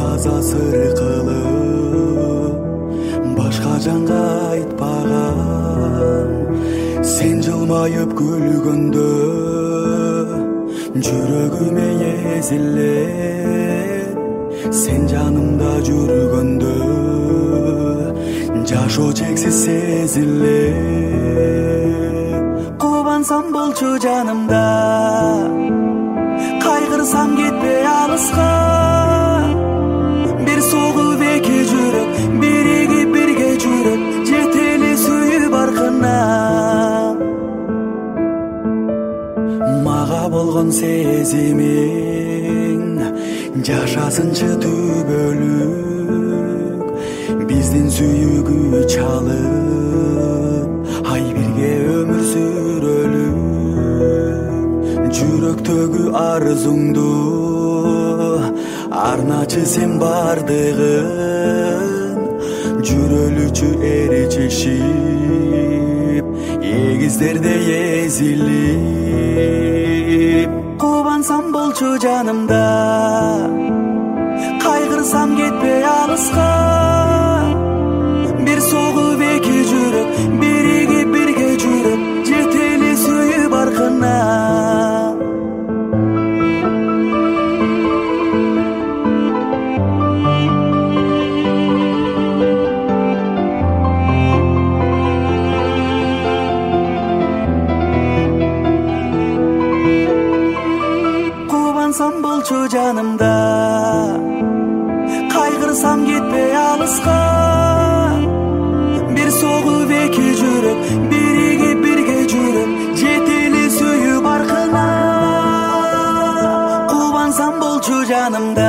таза сыр кылып башка жанга айтпагам. Сен жылмайып күлгөндө жүрөгүм эзилет. Сен жанымда жүргөндө жашоо чексиз сезилет. Кубансам болчу жанымда, кайгырсам кетпей алыска. Бир согуп эки жүрөк, биригип бирге жүрөк, жетели сүйүп аркына. Мага болгон сезимиң жашасынчы түбөлүк. Биздин сүйүгү чалып, ай бирге өмүр сүрөлүк. Жүрөктөгү арзуңду арначы сен бардыгын. Жүрөлүчү ээрчишип, эгиздерде езилип. Кубансам болчу жанымда, кайгырсам кетпей алыска. Бир согуп эки жүрөк, биригип бирге жүрөк, жетели сүйүп аркына. Кубансам болчу жанымда, кайгырсам кетпей алыска. Бир согуп эки жүрөк, биригип бирге жүрөк, жетели сүйүп аркына. Кубансам болчу жанымда.